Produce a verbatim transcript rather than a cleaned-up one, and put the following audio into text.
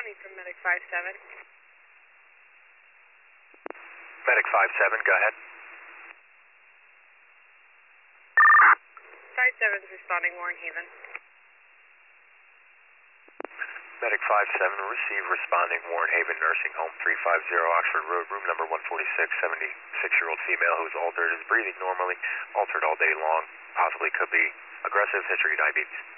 Tommy from Medic five seven. Medic five seven, go ahead. five seven's responding, Warren Haven. Medic five seven, receive responding, Warren Haven Nursing Home, three fifty Oxford Road, room number one forty-six, seventy-six-year-old female who's altered, is breathing normally, altered all day long, possibly could be aggressive, history of diabetes.